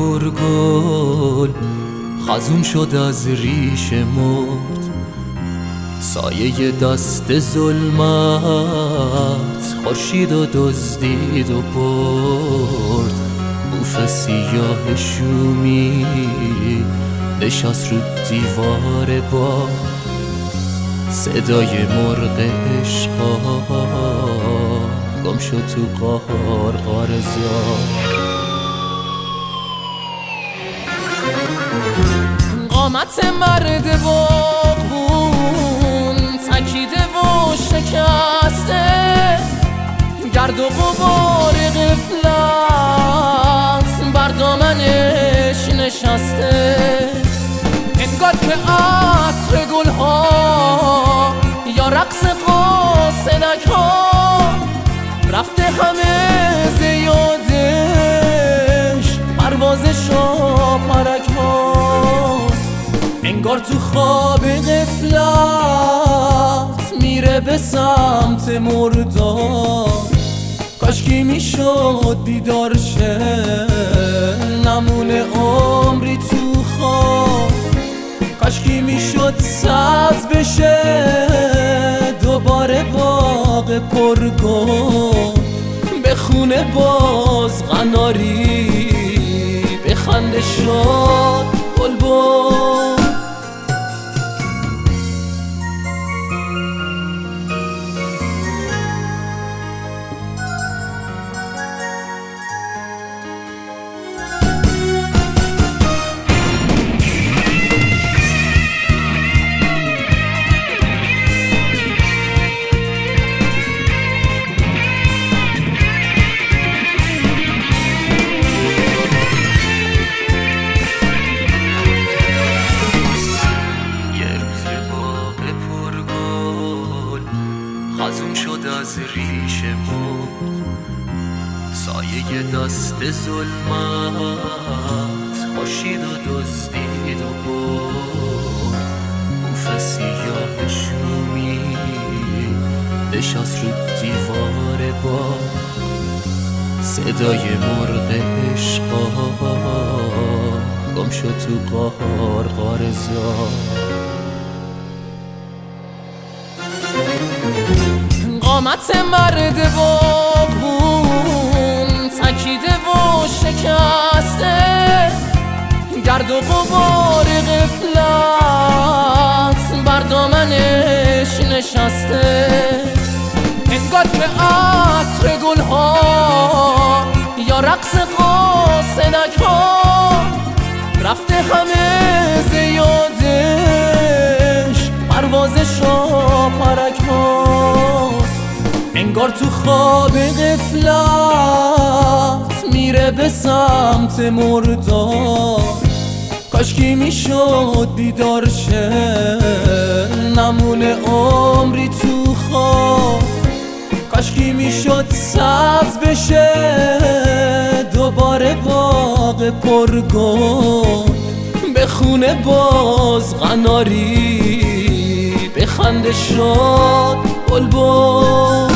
پرگل خزون شد از ریش مرد، سایه دست ظلمت خورشید و دزدید و برد. بوف سیاه شومی نشست رو دیوار با صدای مرغ عشقا گم شد تو قارقار زار. قامت مرد باغبون تکیده و شکسته، گرد و غبار غفلت بر دامنش نشسته. انگار که عطر گلها یا رقص قاصدک ها رفته همه زیادش پروازش و پرک ها. انگار تو خواب غفلت میره به سمت مردار. کاشکی میشد بیدار شه نمونه عمری تو خواب. کاشکی میشد سبز بشه دوباره باغ پرگل. به خونه باز قناری بخنده شد بلبل. خزون شد از ریش مرد، سایه دست ظلمت خورشید و دزدید و برد. بوف سیاه شومی نشست رو دیوار با صدای مرغ عشقا گم شد تو قارقار زار. قامت مرد باغبون تکیده و شکسته، گرد و غبار غفلت بر دامنش نشسته. انگار که عطر گلها یا رقص قاصدک ها رفته همه زیادش پروازش و پرک ها. انگار تو خواب غفلت میره به سمت مردار. کاشکی میشد بیدار شه نمونه عمری تو خواب. کاشکی میشد سبز بشه دوباره باغ پرگل. به خونه باز قناری بخنده شد بلبل.